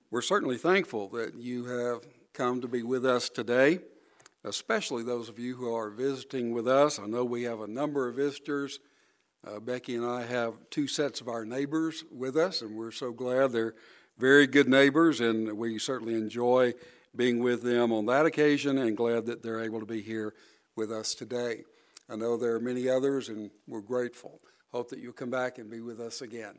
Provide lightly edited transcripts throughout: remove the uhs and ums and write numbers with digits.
We're certainly thankful that you have come to be with us today, especially those of you who are visiting with us. I know we have a number of visitors. Becky and I have two sets of our neighbors with us, and we're so glad they're very good neighbors, and we certainly enjoy being with them on that occasion and glad that they're able to be here with us today. I know there are many others, and we're grateful. Hope that you'll come back and be with us again.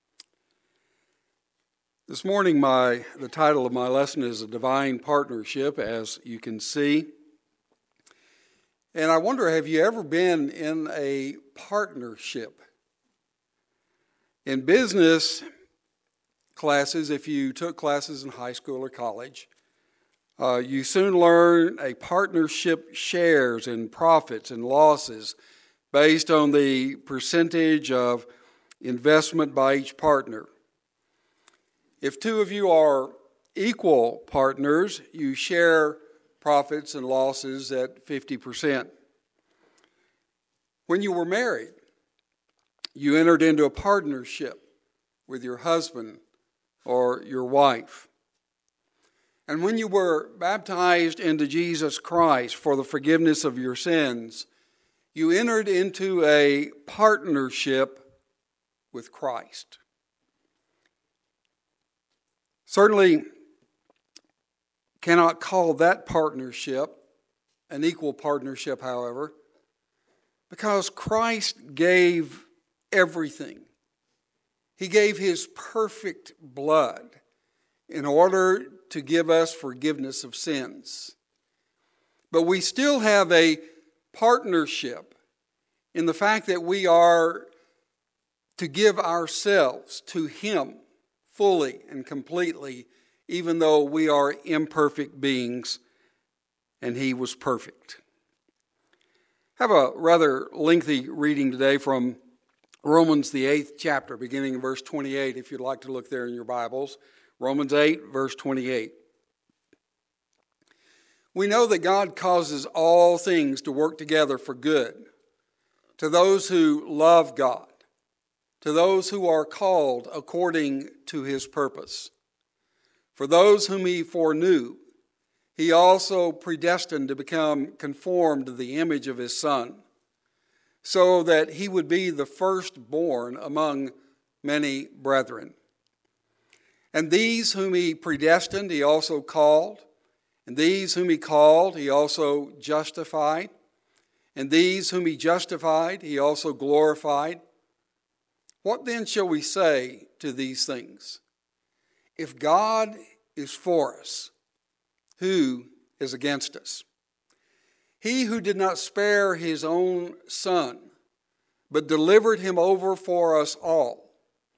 This morning, the title of my lesson is A Divine Partnership, as you can see. And I wonder, have you ever been in a partnership? In business classes, if you took classes in high school or college, you soon learn a partnership shares in profits and losses based on the percentage of investment by each partner. If two of you are equal partners, you share profits and losses at 50%. When you were married, you entered into a partnership with your husband or your wife. And when you were baptized into Jesus Christ for the forgiveness of your sins, you entered into a partnership with Christ. Certainly cannot call that partnership an equal partnership, however, because Christ gave everything. He gave His perfect blood in order to give us forgiveness of sins. But we still have a partnership in the fact that we are to give ourselves to Him fully and completely, even though we are imperfect beings and He was perfect. I have a rather lengthy reading today from Romans, the 8th chapter, beginning in verse 28, if you'd like to look there in your Bibles. Romans 8, verse 28. We know that God causes all things to work together for good, to those who love God, to those who are called according to His purpose. For those whom He foreknew, He also predestined to become conformed to the image of His Son, so that He would be the firstborn among many brethren. And these whom He predestined, He also called. And these whom He called, He also justified. And these whom He justified, He also glorified. What then shall we say to these things? If God is for us, who is against us? He who did not spare His own Son, but delivered Him over for us all,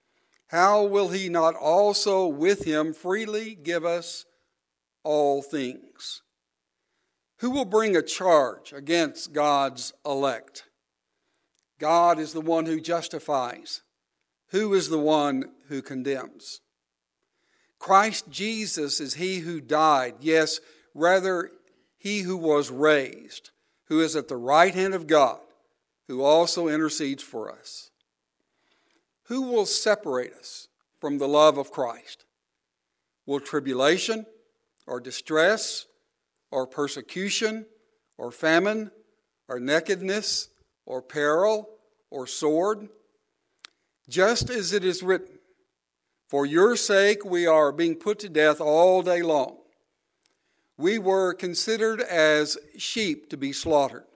how will He not also with Him freely give us all things? Who will bring a charge against God's elect? God is the one who justifies. Who is the one who condemns? Christ Jesus is He who died, yes, rather He who was raised, who is at the right hand of God, who also intercedes for us. Who will separate us from the love of Christ? Will tribulation, or distress, or persecution, or famine, or nakedness, or peril, or sword? Just as it is written, for your sake we are being put to death all day long. We were considered as sheep to be slaughtered.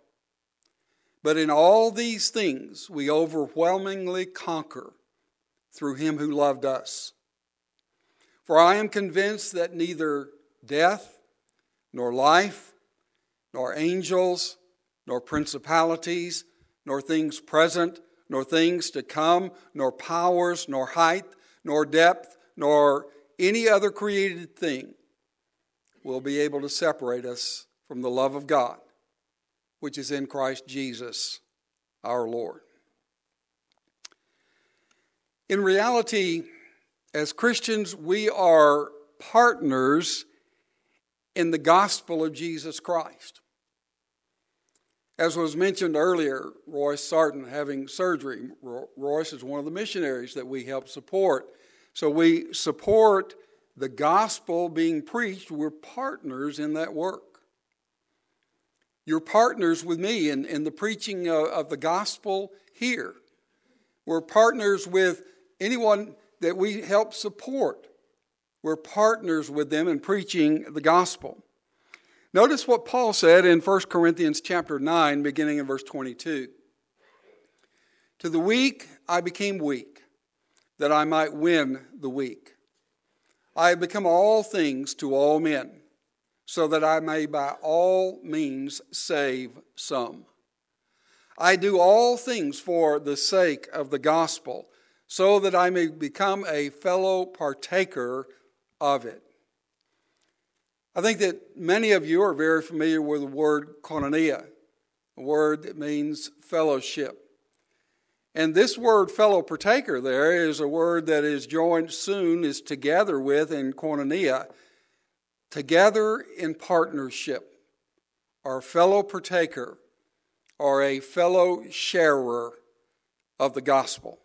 But in all these things we overwhelmingly conquer through Him who loved us. For I am convinced that neither death, nor life, nor angels, nor principalities, nor things present, nor things to come, nor powers, nor height, nor depth, nor any other created thing will be able to separate us from the love of God, which is in Christ Jesus our Lord. In reality, as Christians, we are partners in the gospel of Jesus Christ. As was mentioned earlier, Royce Sarton having surgery. Royce is one of the missionaries that we help support. So we support the gospel being preached, we're partners in that work. You're partners with me in the preaching of the gospel here. We're partners with anyone that we help support. We're partners with them in preaching the gospel. Notice what Paul said in 1 Corinthians chapter 9, beginning in verse 22. To the weak I became weak, that I might win the weak. I have become all things to all men, so that I may by all means save some. I do all things for the sake of the gospel, so that I may become a fellow partaker of it. I think that many of you are very familiar with the word koinonia, a word that means fellowship. And this word fellow partaker there is a word that is joined soon, is together with in koinonia, together in partnership, or fellow partaker, or a fellow sharer of the gospel.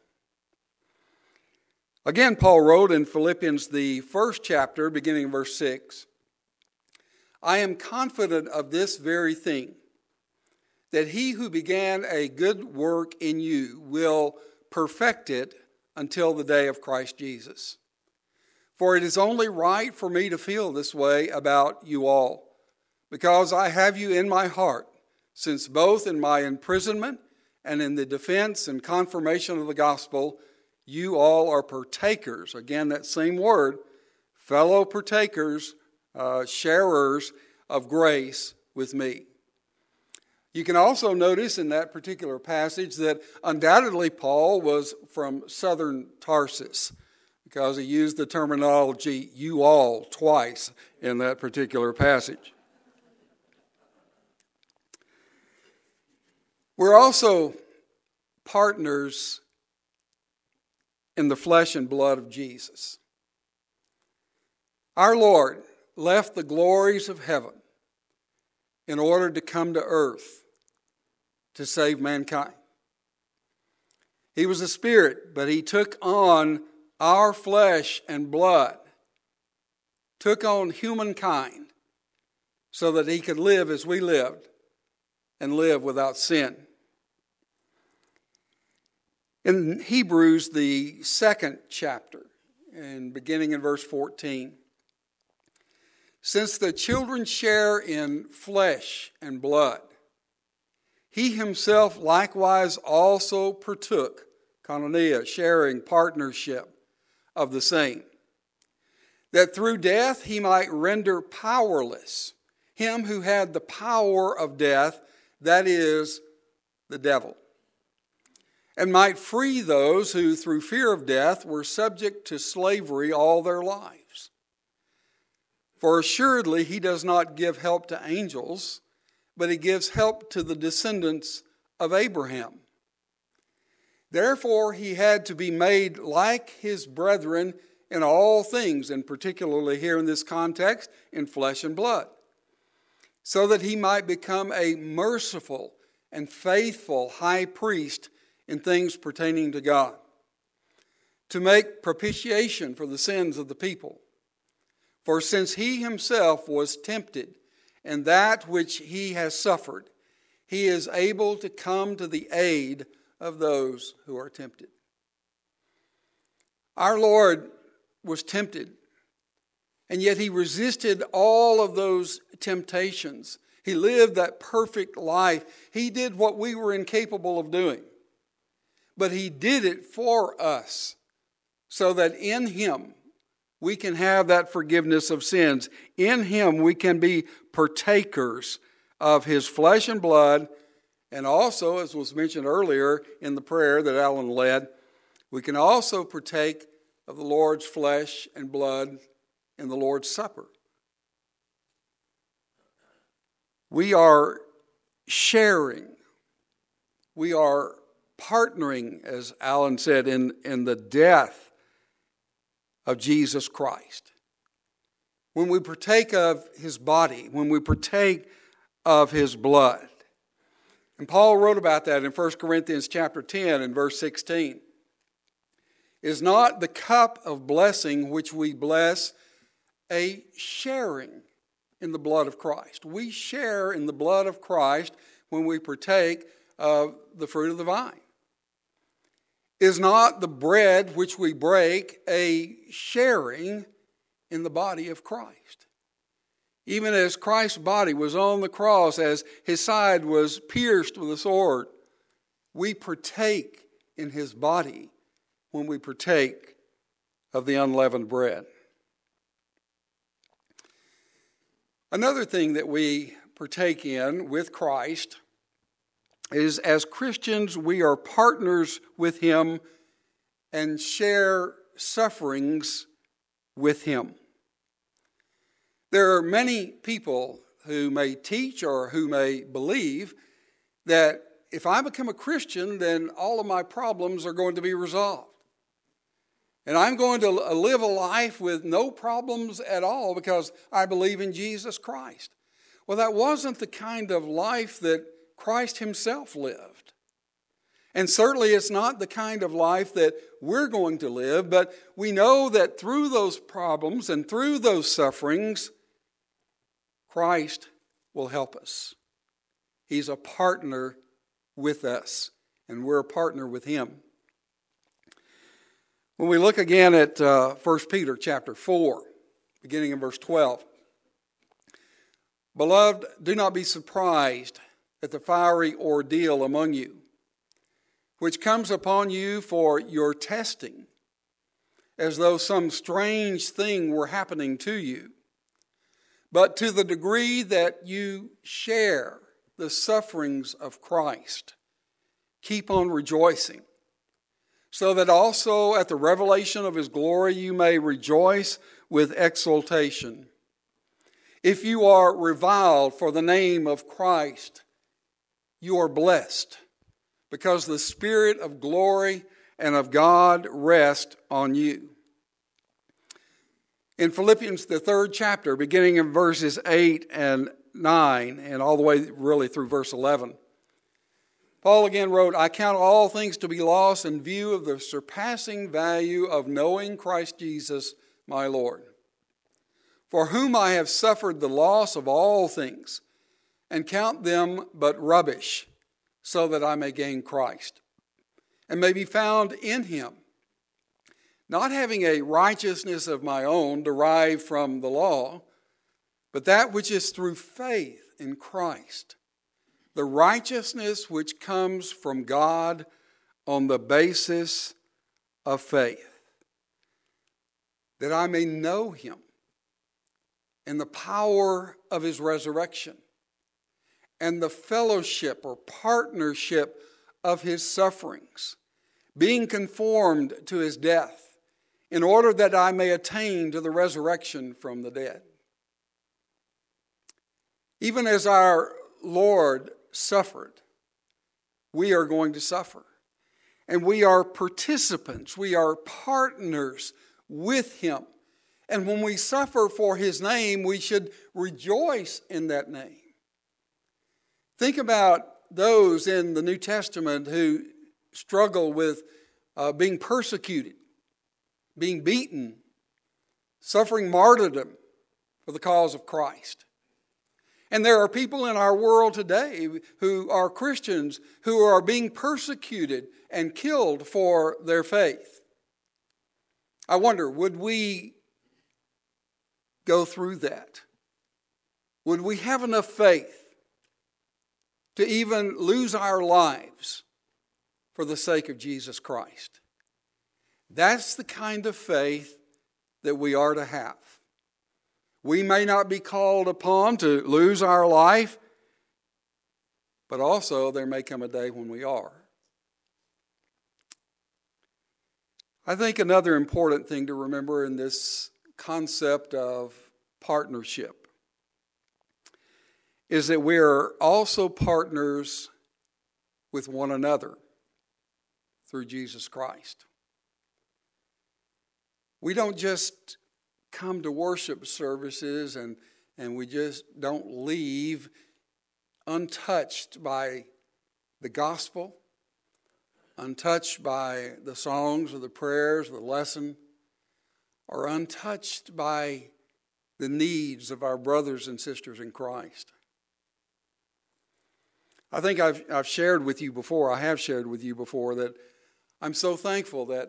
Again, Paul wrote in Philippians, the first chapter, beginning in verse 6, I am confident of this very thing, that he who began a good work in you will perfect it until the day of Christ Jesus. For it is only right for me to feel this way about you all, because I have you in my heart, since both in my imprisonment and in the defense and confirmation of the gospel, you all are partakers. Again, that same word, fellow partakers, sharers of grace with me. You can also notice in that particular passage that undoubtedly Paul was from southern Tarsus, because he used the terminology you all twice in that particular passage. We're also partners in the flesh and blood of Jesus. Our Lord left the glories of heaven in order to come to earth to save mankind. He was a spirit, but he took on our flesh and blood, took on humankind so that he could live as we lived and live without sin. In Hebrews, the second chapter, and beginning in verse 14, since the children share in flesh and blood, he himself likewise also partook, koinonia, sharing, partnership of the same, that through death he might render powerless him who had the power of death, that is, the devil, and might free those who through fear of death were subject to slavery all their lives. For assuredly he does not give help to angels, but he gives help to the descendants of Abraham. Therefore he had to be made like his brethren in all things, and particularly here in this context, in flesh and blood, so that he might become a merciful and faithful high priest in things pertaining to God, to make propitiation for the sins of the people. For since he himself was tempted in that which he has suffered, he is able to come to the aid of those who are tempted. Our Lord was tempted, and yet he resisted all of those temptations. He lived that perfect life. He did what we were incapable of doing, but he did it for us so that in him we can have that forgiveness of sins. In him we can be partakers of his flesh and blood, and also, as was mentioned earlier in the prayer that Alan led, we can also partake of the Lord's flesh and blood in the Lord's Supper. We are sharing. We are partnering, as Alan said, in the death of Jesus Christ. When we partake of his body, when we partake of his blood. And Paul wrote about that in 1 Corinthians chapter 10 and verse 16. Is not the cup of blessing which we bless a sharing in the blood of Christ. We share in the blood of Christ when we partake of the fruit of the vine. Is not the bread which we break a sharing in the body of Christ? Even as Christ's body was on the cross, as his side was pierced with a sword, we partake in his body when we partake of the unleavened bread. Another thing that we partake in with Christ is, as Christians, we are partners with him and share sufferings with him. There are many people who may teach or who may believe that if I become a Christian, then all of my problems are going to be resolved. And I'm going to live a life with no problems at all because I believe in Jesus Christ. Well, that wasn't the kind of life that Christ himself lived. And certainly it's not the kind of life that we're going to live, but we know that through those problems and through those sufferings, Christ will help us. He's a partner with us, and we're a partner with him. When we look again at 1 Peter chapter 4, beginning in verse 12, "Beloved, do not be surprised at the fiery ordeal among you, which comes upon you for your testing, as though some strange thing were happening to you. But to the degree that you share the sufferings of Christ, keep on rejoicing, so that also at the revelation of his glory you may rejoice with exultation. If you are reviled for the name of Christ, you are blessed, because the Spirit of glory and of God rest on you." In Philippians, the 3rd chapter, beginning in verses 8 and 9, and all the way really through verse 11, Paul again wrote, "I count all things to be lost in view of the surpassing value of knowing Christ Jesus my Lord, for whom I have suffered the loss of all things, and count them but rubbish, so that I may gain Christ, and may be found in him, not having a righteousness of my own derived from the law, but that which is through faith in Christ, the righteousness which comes from God on the basis of faith, that I may know him and the power of his resurrection and the fellowship or partnership of his sufferings, being conformed to his death, in order that I may attain to the resurrection from the dead." Even as our Lord suffered, we are going to suffer. And we are participants, we are partners with him. And when we suffer for his name, we should rejoice in that name. Think about those in the New Testament who struggle with being persecuted, being beaten, suffering martyrdom for the cause of Christ. And there are people in our world today who are Christians who are being persecuted and killed for their faith. I wonder, would we go through that? Would we have enough faith to even lose our lives for the sake of Jesus Christ? That's the kind of faith that we are to have. We may not be called upon to lose our life, but also there may come a day when we are. I think another important thing to remember in this concept of partnership is that we are also partners with one another through Jesus Christ. We don't just come to worship services and we just don't leave untouched by the gospel, untouched by the songs or the prayers or the lesson, or untouched by the needs of our brothers and sisters in Christ. I think I've shared with you before, I have shared with you before, that I'm so thankful that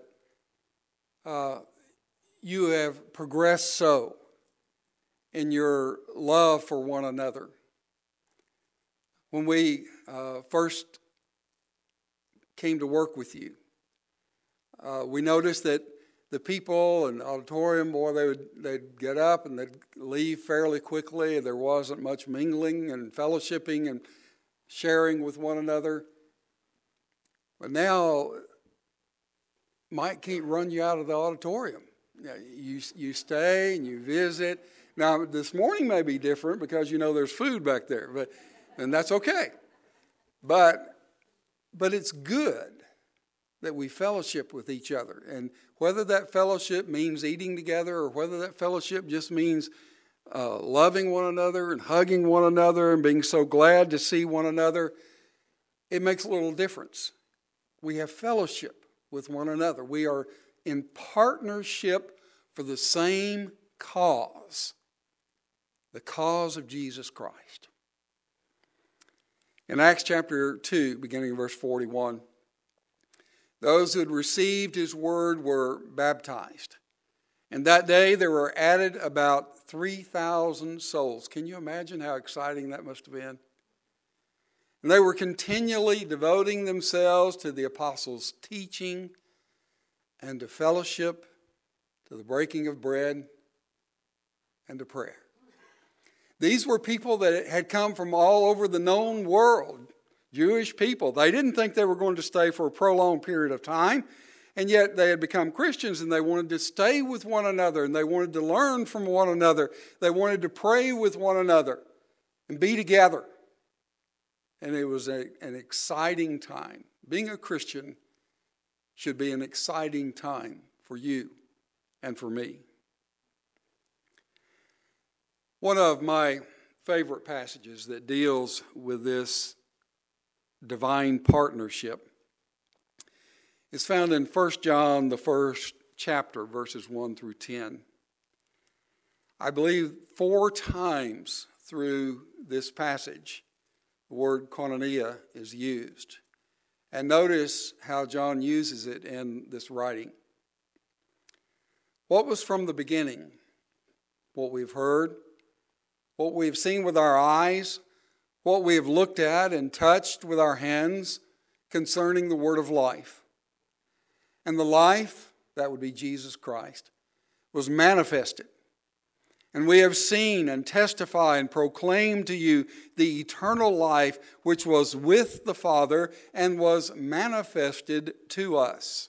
you have progressed so in your love for one another. When we first came to work with you, we noticed that the people in the auditorium, boy, they'd get up and they'd leave fairly quickly. There wasn't much mingling and fellowshipping and sharing with one another. But now, Mike can't run you out of the auditorium. You stay and you visit. Now, this morning may be different because you know there's food back there, and that's okay. But it's good that we fellowship with each other. And whether that fellowship means eating together or whether that fellowship just means loving one another and hugging one another and being so glad to see one another, it makes a little difference. We have fellowship with one another. We are in partnership for the same cause, the cause of Jesus Christ. In Acts chapter 2, beginning in verse 41, those who had received his word were baptized. And that day there were added about 3,000 souls. Can you imagine how exciting that must have been? And they were continually devoting themselves to the apostles' teaching and to fellowship, to the breaking of bread, and to prayer. These were people that had come from all over the known world, Jewish people. They didn't think they were going to stay for a prolonged period of time, and yet they had become Christians and they wanted to stay with one another and they wanted to learn from one another. They wanted to pray with one another and be together. And it was an exciting time. Being a Christian should be an exciting time for you and for me. One of my favorite passages that deals with this divine partnership is found in 1 John, the first chapter, verses 1 through 10. I believe 4 times through this passage, the word koinonia is used. And notice how John uses it in this writing. What was from the beginning? What we've heard, what we've seen with our eyes, what we have looked at and touched with our hands concerning the word of life. And the life, that would be Jesus Christ, was manifested. And we have seen and testified and proclaimed to you the eternal life which was with the Father and was manifested to us.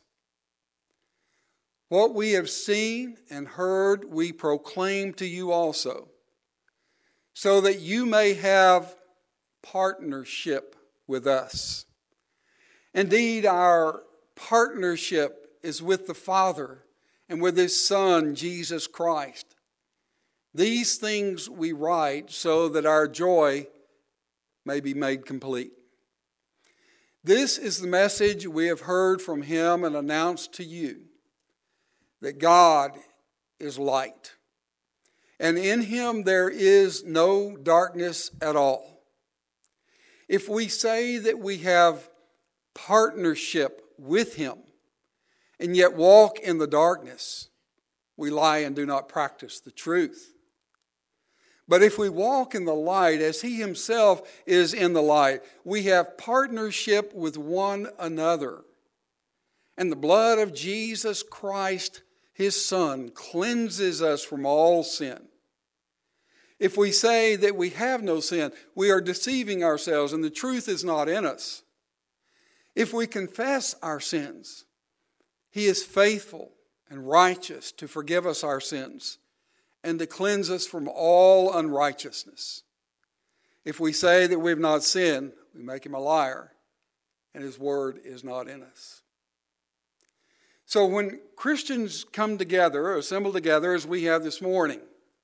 What we have seen and heard we proclaim to you also, so that you may have partnership with us. Indeed, our partnership is with the Father and with His Son, Jesus Christ. These things we write so that our joy may be made complete. This is the message we have heard from Him and announced to you, that God is light, and in Him there is no darkness at all. If we say that we have partnership with Him and yet walk in the darkness, we lie and do not practice the truth. But if we walk in the light as He Himself is in the light, we have partnership with one another. And the blood of Jesus Christ, His Son, cleanses us from all sin. If we say that we have no sin, we are deceiving ourselves and the truth is not in us. If we confess our sins, He is faithful and righteous to forgive us our sins and to cleanse us from all unrighteousness. If we say that we have not sinned, we make Him a liar, and His word is not in us. So when Christians come together, or assemble together as we have this morning,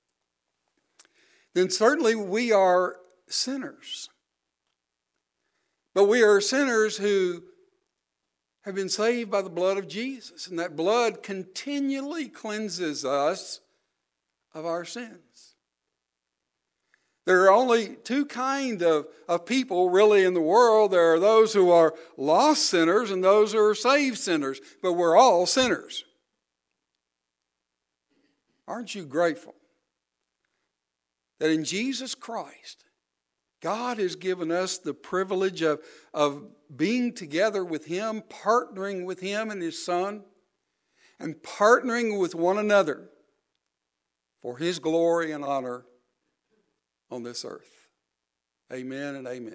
then certainly we are sinners. But we are sinners who have been saved by the blood of Jesus, and that blood continually cleanses us of our sins. There are only two kinds of people really in the world. There are those who are lost sinners and those who are saved sinners, but we're all sinners. Aren't you grateful that in Jesus Christ, God has given us the privilege of being together with Him, partnering with Him and His Son, and partnering with one another for His glory and honor on this earth. Amen and amen.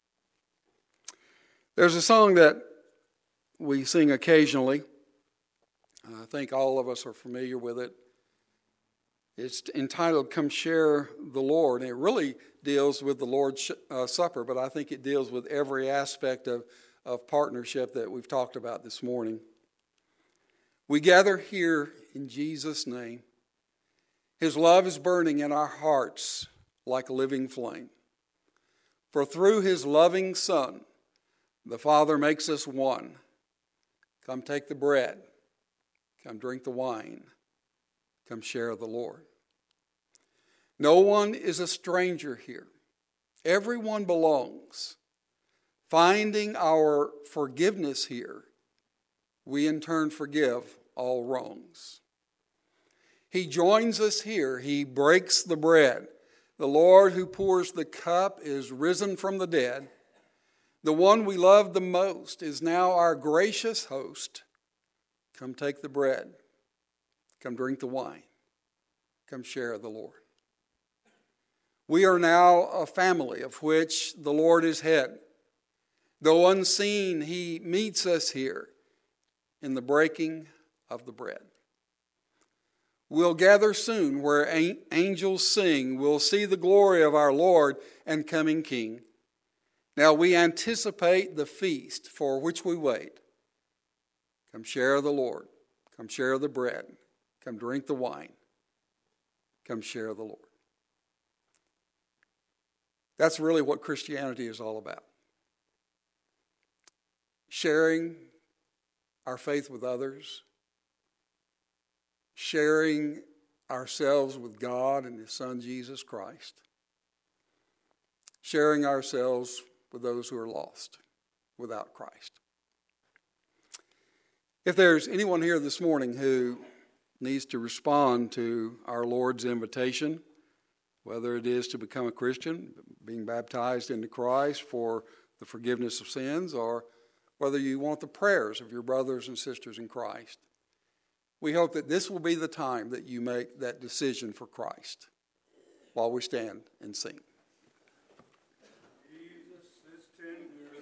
There's a song that we sing occasionally. I think all of us are familiar with it. It's entitled, "Come Share the Lord." And it really deals with the Lord's Supper, but I think it deals with every aspect of partnership that we've talked about this morning. We gather here in Jesus' name. His love is burning in our hearts like a living flame. For through His loving Son, the Father makes us one. Come take the bread. Come drink the wine. Come share the Lord. No one is a stranger here. Everyone belongs. Finding our forgiveness here, we in turn forgive all wrongs. He joins us here. He breaks the bread. The Lord who pours the cup is risen from the dead. The one we love the most is now our gracious host. Come take the bread. Come drink the wine. Come share the Lord. We are now a family of which the Lord is head. Though unseen, He meets us here in the breaking of the bread. We'll gather soon where angels sing. We'll see the glory of our Lord and coming King. Now we anticipate the feast for which we wait. Come share the Lord. Come share the bread. Come drink the wine. Come share the Lord. That's really what Christianity is all about. Sharing our faith with others. Sharing ourselves with God and His Son, Jesus Christ. Sharing ourselves with those who are lost without Christ. If there's anyone here this morning who needs to respond to our Lord's invitation, whether it is to become a Christian, being baptized into Christ for the forgiveness of sins, or whether you want the prayers of your brothers and sisters in Christ, we hope that this will be the time that you make that decision for Christ while we stand and sing.